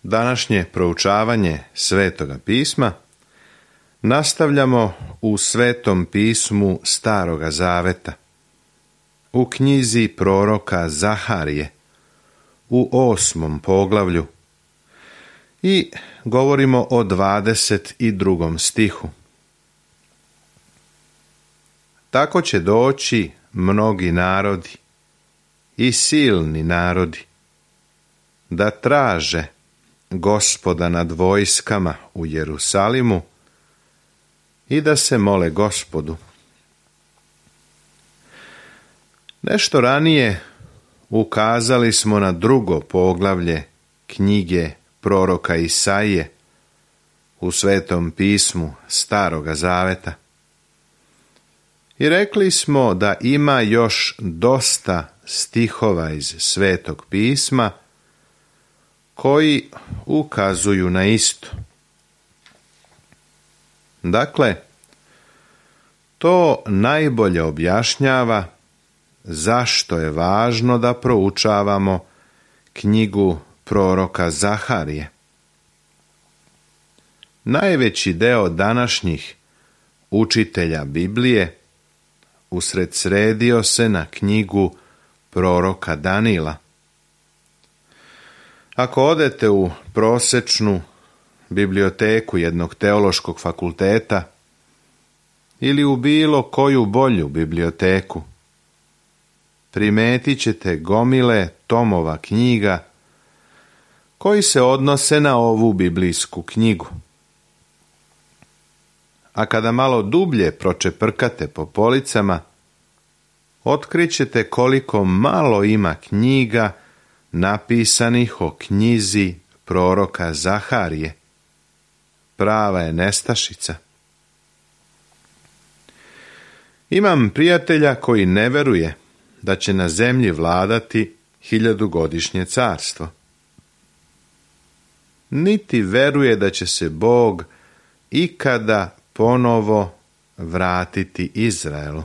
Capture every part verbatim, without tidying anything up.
Današnje proučavanje Svetoga pisma nastavljamo u Svetom pismu Staroga Zaveta, u knjizi proroka Zaharije, u osmom poglavlju, i govorimo o dvadeset drugom stihu. Tako će doći mnogi narodi i silni narodi da traže Gospoda nad vojskama u Jerusalimu i da se mole Gospodu. Nešto ranije ukazali smo na drugo poglavlje knjige proroka Isaije u Svetom pismu Staroga Zaveta. I rekli smo da ima još dosta stihova iz Svetog pisma koji ukazuju na isto. Dakle, to najbolje objašnjava zašto je važno da proučavamo knjigu proroka Zaharije. Najveći deo današnjih učitelja Biblije usredsredio se na knjigu proroka Danila. Ako odete u prosečnu biblioteku jednog teološkog fakulteta ili u bilo koju bolju biblioteku, primetit ćete gomile tomova knjiga koji se odnose na ovu biblijsku knjigu. A kada malo dublje pročeprkate po policama, otkrićete koliko malo ima knjiga napisanih o knjizi proroka Zaharije. Prava je nestašica. Imam prijatelja koji ne veruje da će na zemlji vladati hiljadugodišnje carstvo. Niti veruje da će se Bog ikada ponovo vratiti Izraelu.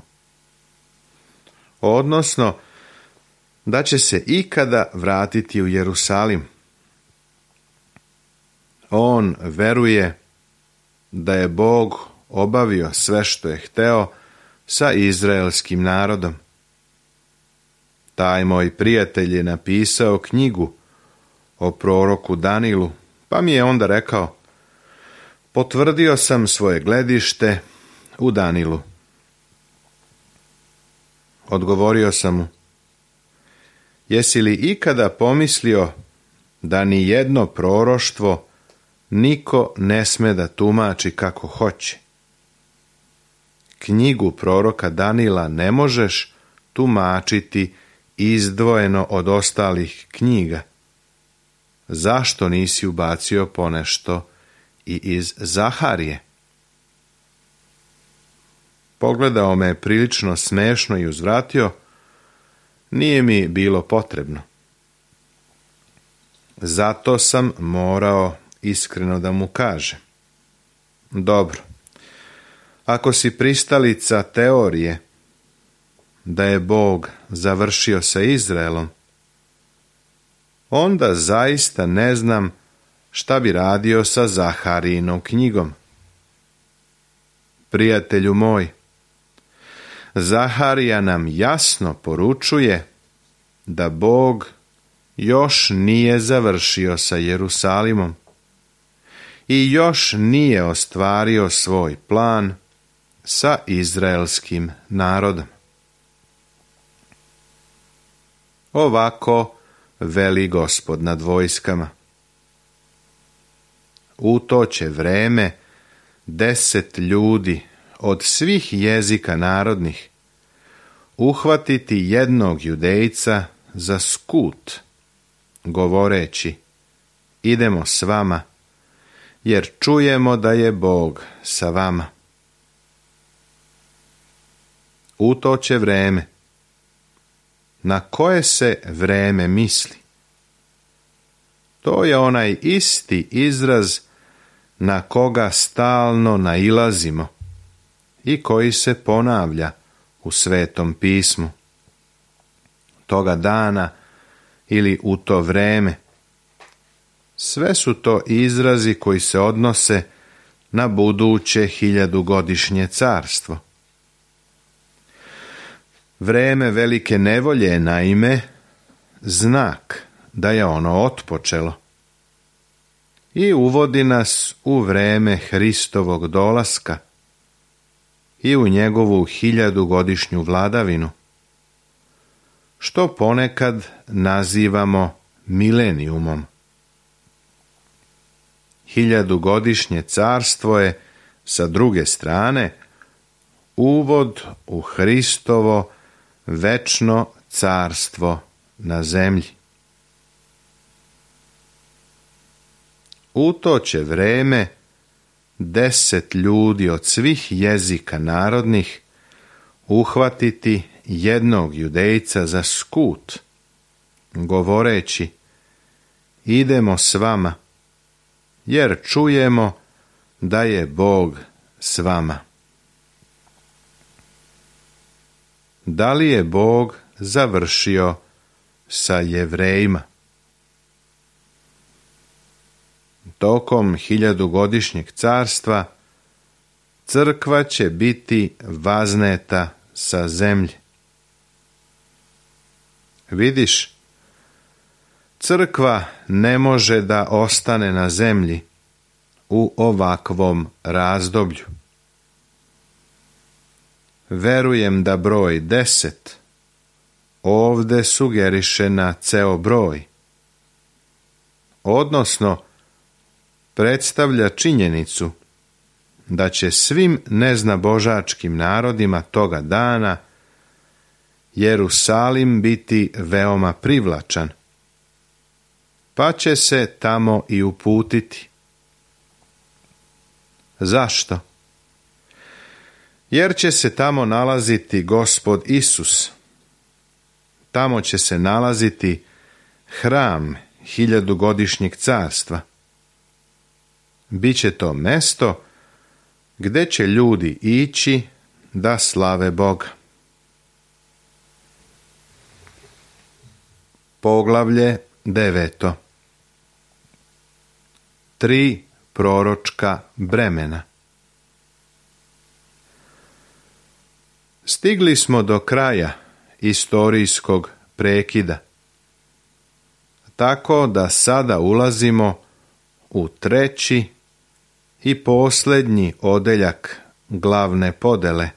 Odnosno, da će se ikada vratiti u Jerusalim. On veruje da je Bog obavio sve što je hteo sa izraelskim narodom. Taj moj prijatelj je napisao knjigu o proroku Danilu, pa mi je onda rekao: potvrdio sam svoje gledište u Danilu. Odgovorio sam mu: jesi li ikada pomislio da ni jedno proroštvo niko ne sme da tumači kako hoće? Knjigu proroka Danila ne možeš tumačiti izdvojeno od ostalih knjiga. Zašto nisi ubacio ponešto i iz Zaharije? Pogledao me prilično smešno i uzvratio: nije mi bilo potrebno. Zato sam morao iskreno da mu kažem: dobro, ako si pristalica teorije da je Bog završio sa Izraelom, onda zaista ne znam šta bi radio sa Zaharijinom knjigom. Prijatelju moj, Zaharija nam jasno poručuje da Bog još nije završio sa Jerusalimom i još nije ostvario svoj plan sa izraelskim narodom. Ovako veli Gospod nad vojskama: u to će vreme deset ljudi od svih jezika narodnih uhvatiti jednog Judejca za skut, govoreći: idemo s vama, jer čujemo da je Bog sa vama. U to će vreme. Na koje se vreme misli? To je onaj isti izraz na koga stalno nailazimo i koji se ponavlja u Svetom pismu. Toga dana ili u to vreme. Sve su to izrazi koji se odnose na buduće hiljadugodišnje carstvo. Vreme velike nevolje je naime znak da je ono otpočelo i uvodi nas u vreme Hristovog dolaska i u njegovu hiljadugodišnju vladavinu, što ponekad nazivamo milenijumom. Hiljadugodišnje carstvo je, sa druge strane, uvod u Hristovo večno carstvo na zemlji. U to će vreme deset ljudi od svih jezika narodnih uhvatiti jednog judejca za skut, govoreći: idemo s vama, jer čujemo da je Bog s vama. Da li je Bog završio sa Jevrejima? Tokom hiljadugodišnjeg carstva crkva će biti vazneta sa zemlje. Vidiš, crkva ne može da ostane na zemlji u ovakvom razdoblju. Verujem da broj deset ovde sugeriše na ceo broj, odnosno predstavlja činjenicu da će svim neznabožačkim narodima toga dana Jerusalim biti veoma privlačan, pa će se tamo i uputiti. Zašto? Jer će se tamo nalaziti Gospod Isus. Tamo će se nalaziti hram hiljadugodišnjeg carstva. Biće to mesto gde će ljudi ići da slave Boga. Poglavlje deveto. Tri proročka bremena. Stigli smo do kraja istorijskog prekida, tako da sada ulazimo u treći i posljednji odeljak glavne podele,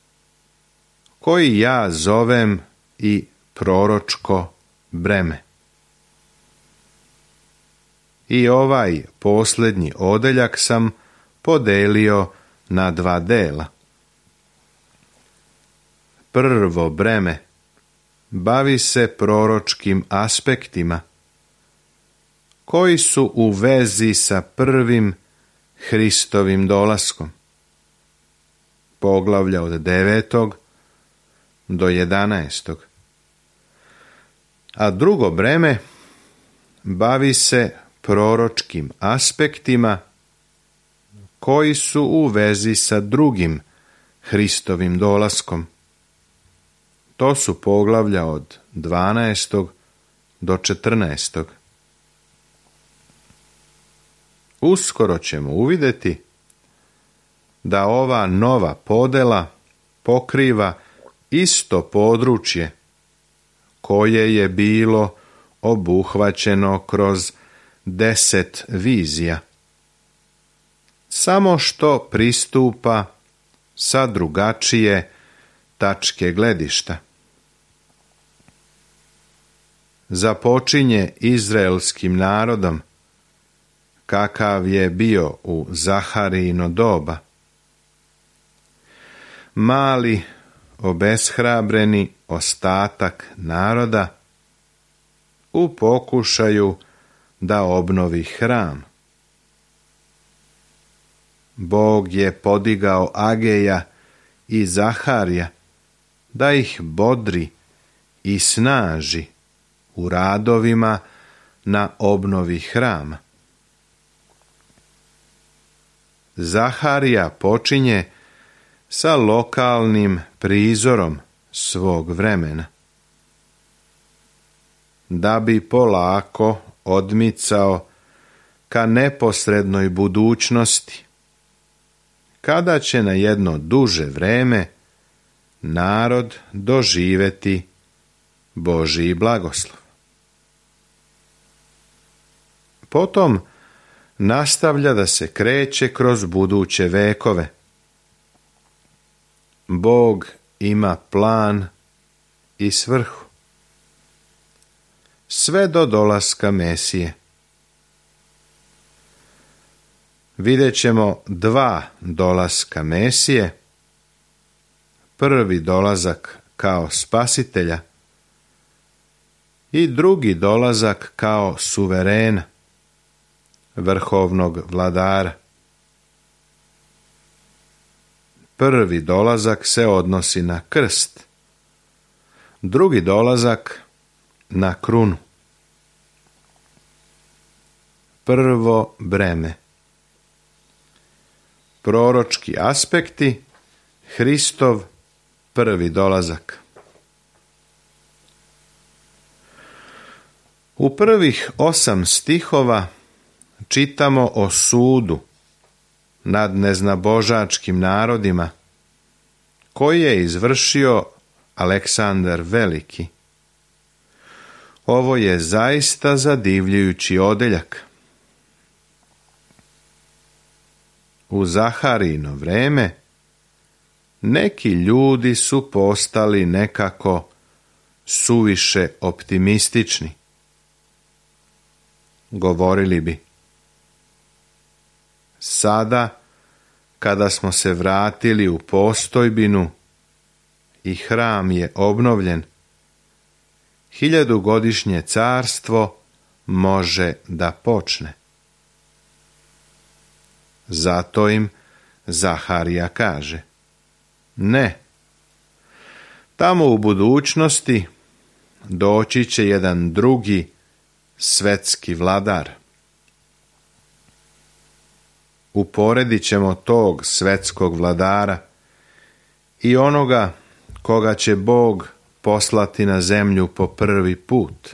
koji ja zovem i proročko breme. I ovaj posljednji odeljak sam podelio na dva dela. Prvo breme bavi se proročkim aspektima koji su u vezi sa prvim Hristovim dolaskom. Poglavlja od devetog do jedanaestog. A drugo breme bavi se proročkim aspektima koji su u vezi sa drugim Hristovim dolaskom. To su poglavlja od dvanaestog do četrnaestog. Uskoro ćemo uvidjeti da ova nova podela pokriva isto područje koje je bilo obuhvaćeno kroz deset vizija, samo što pristupa sa drugačije tačke gledišta. Započinje izraelskim narodom, kakav je bio u Zaharijino doba. Mali, obeshrabreni ostatak naroda u pokušaju da obnovi hram. Bog je podigao Ageja i Zaharija da ih bodri i snaži u radovima na obnovi hrama. Zaharija počinje sa lokalnim prizorom svog vremena, da bi polako odmicao ka neposrednoj budućnosti, kada će na jedno duže vreme narod doživjeti Božji blagoslov. Potom nastavlja da se kreće kroz buduće vekove. Bog ima plan i svrhu. Sve do dolaska Mesije. Vidjet ćemo dva dolaska Mesije. Prvi dolazak kao spasitelja i drugi dolazak kao suverena, vrhovnog vladara. Prvi dolazak se odnosi na krst, drugi dolazak na krunu. Prvo breme. Proročki aspekti, Hristov prvi dolazak. U prvih osam stihova čitamo o sudu nad neznabožačkim narodima koji je izvršio Aleksandar Veliki. Ovo je zaista zadivljujući odeljak. U Zaharijino vreme neki ljudi su postali nekako suviše optimistični. Govorili bi: sada, kada smo se vratili u postojbinu i hram je obnovljen, hiljadugodišnje carstvo može da počne. Zato im Zaharija kaže: ne, tamo u budućnosti doći će jedan drugi svetski vladar. Uporedit ćemo tog svetskog vladara i onoga koga će Bog poslati na zemlju po prvi put.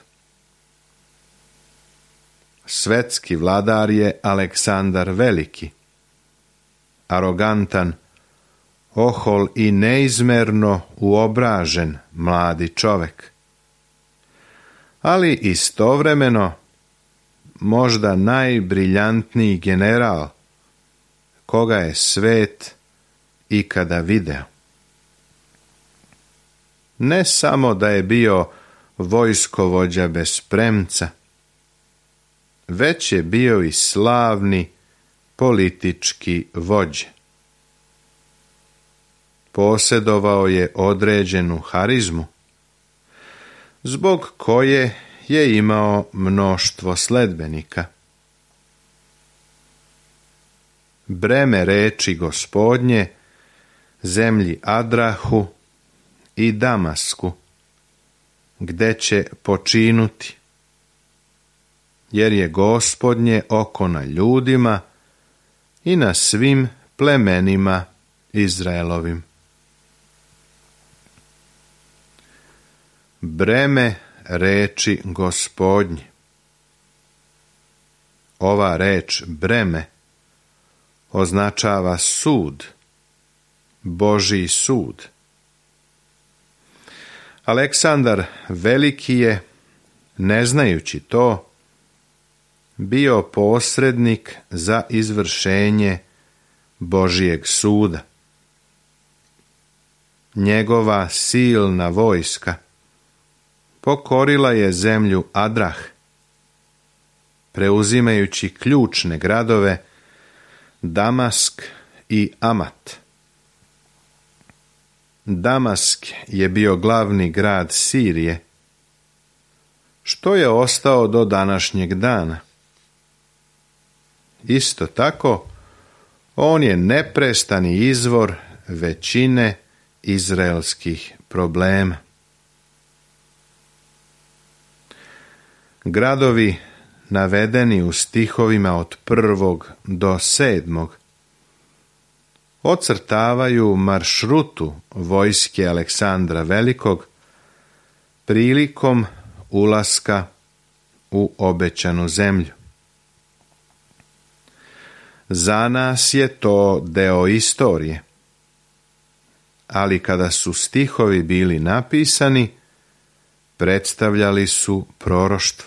Svetski vladar je Aleksandar Veliki, arogantan, ohol i neizmerno uobražen mladi čovek, ali istovremeno možda najbriljantniji general koga je svet ikada video. Ne samo da je bio vojskovođa bez premca, već je bio i slavni politički vođa. Posjedovao je određenu harizmu, zbog koje je imao mnoštvo sledbenika. Breme reči Gospodnje zemlji Adrahu i Damasku, gde će počinuti, jer je Gospodnje oko na ljudima i na svim plemenima Izraelovim. Breme reči Gospodnje. Ova reč breme označava sud, Božji sud. Aleksandar Veliki je, ne znajući to, bio posrednik za izvršenje Božjeg suda. Njegova silna vojska pokorila je zemlju Adrah, preuzimajući ključne gradove Damask i Amat. Damask je bio glavni grad Sirije, što je ostao do današnjeg dana. Isto tako, on je neprestani izvor većine izraelskih problema. Gradovi navedeni u stihovima od prvog do sedmog ocrtavaju maršrutu vojske Aleksandra Velikog prilikom ulaska u obećanu zemlju. za nas je to deo istorije. Ali kada su stihovi bili napisani, predstavljali su proroštvo.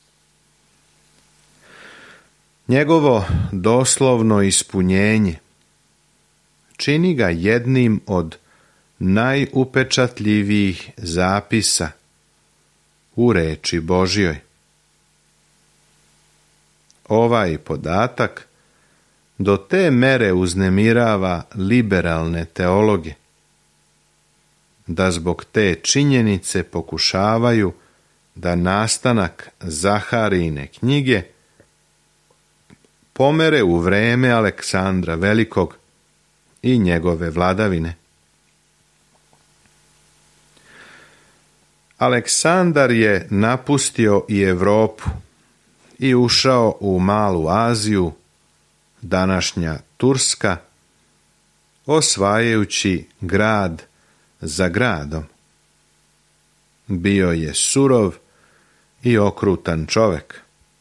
Njegovo doslovno ispunjenje čini ga jednim od najupečatljivijih zapisa u reči Božjoj. Ovaj podatak do te mere uznemirava liberalne teologe, da zbog te činjenice pokušavaju da nastanak Zaharijine knjige pomere u vreme Aleksandra Velikog i njegove vladavine. Aleksandar je napustio i Europu i ušao u Malu Aziju, današnja Turska, osvajajući grad za gradom. Bio je surov i okrutan čovjek.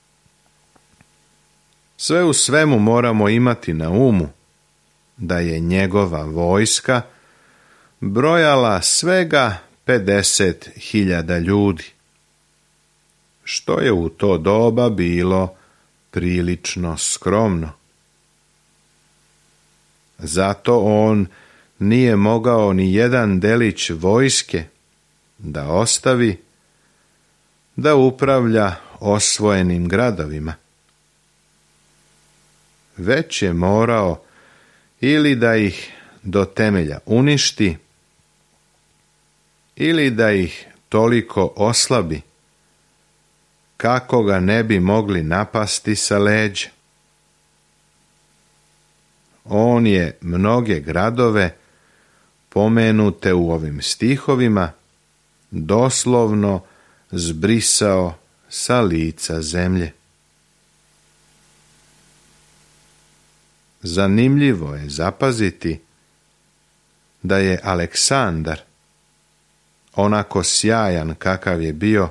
Sve u svemu moramo imati na umu da je njegova vojska brojala svega pedeset hiljada ljudi, što je u to doba bilo prilično skromno. Zato on nije mogao ni jedan delić vojske da ostavi da upravlja osvojenim gradovima. Već je morao ili da ih do temelja uništi, ili da ih toliko oslabi kako ga ne bi mogli napasti sa leđa. On je mnoge gradove pomenute u ovim stihovima doslovno zbrisao sa lica zemlje. Zanimljivo je zapaziti da je Aleksandar, onako sjajan kakav je bio,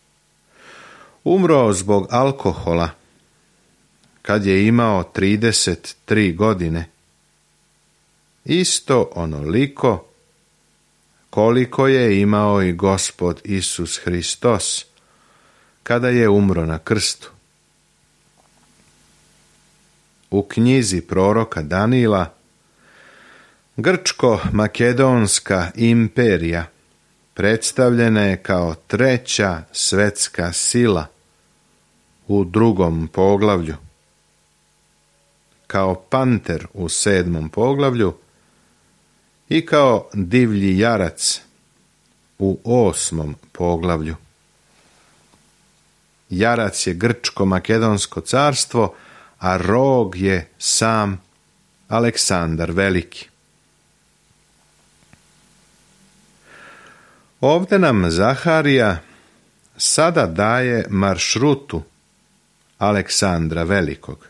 umro zbog alkohola kad je imao trideset tri godine, isto onoliko koliko je imao i Gospod Isus Hristos kada je umro na krstu. U knjizi proroka Danila Grčko-makedonska imperija predstavljena je kao treća svetska sila u drugom poglavlju, kao panter u sedmom poglavlju i kao divlji jarac u osmom poglavlju. Jarac je Grčko-makedonsko carstvo, a rog je sam Aleksandar Veliki. Ovdje nam Zaharija sada daje maršrutu Aleksandra Velikog.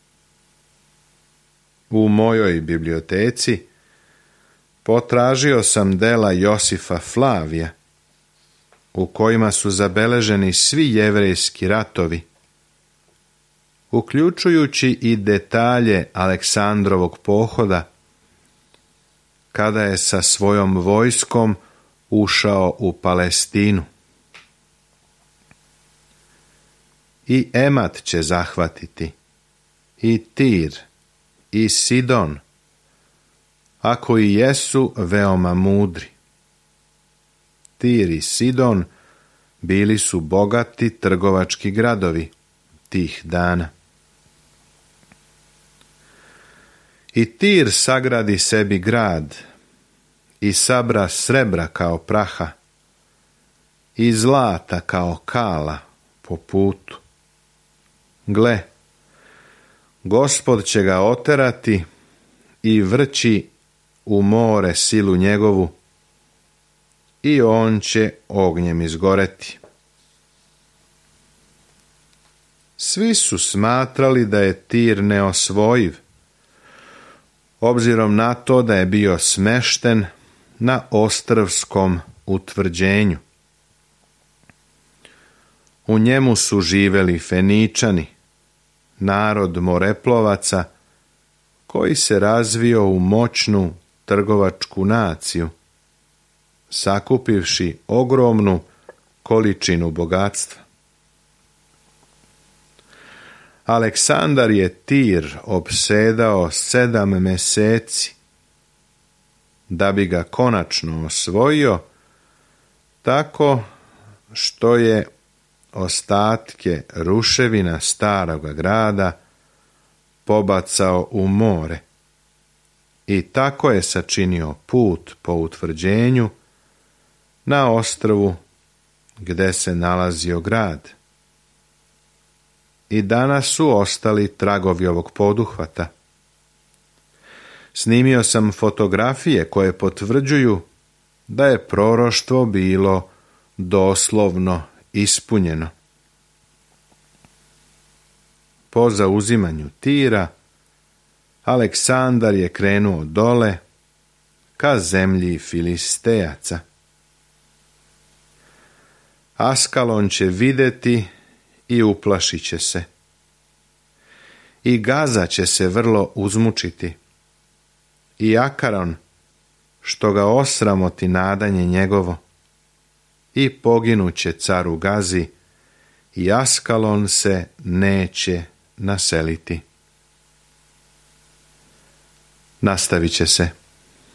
U mojoj biblioteci potražio sam dela Josifa Flavija, u kojima su zabeleženi svi jevrejski ratovi, uključujući i detalje Aleksandrovog pohoda, kada je sa svojom vojskom ušao u Palestinu. I Emat će zahvatiti, i Tir, i Sidon, ako i jesu veoma mudri. Tir i Sidon bili su bogati trgovački gradovi tih dana. I Tir sagradi sebi grad i sabra srebra kao praha i zlata kao kala po putu. Gle, Gospod će ga oterati i vrći u more silu njegovu i on će ognjem izgoreti. Svi su smatrali da je Tir neosvojiv, obzirom na to da je bio smešten na ostrvskom utvrđenju. U njemu su živeli Feničani, narod moreplovaca koji se razvio u moćnu trgovačku naciju, sakupivši ogromnu količinu bogatstva. Aleksandar je Tir opsedao sedam meseci, da bi ga konačno osvojio, tako što je ostatke ruševina staroga grada pobacao u more i tako je sačinio put po utvrđenju na ostrvu gde se nalazio grad. I danas su ostali tragovi ovog poduhvata. Snimio sam fotografije koje potvrđuju da je proroštvo bilo doslovno ispunjeno. Po zauzimanju Tira, Aleksandar je krenuo dole ka zemlji Filistejaca. Askalon će videti i uplašit će se. I Gaza će se vrlo uzmučiti. I Akaron, što ga osramoti nadanje njegovo. I poginuće caru Gazi, i Askalon se neće naseliti. Nastavit će se.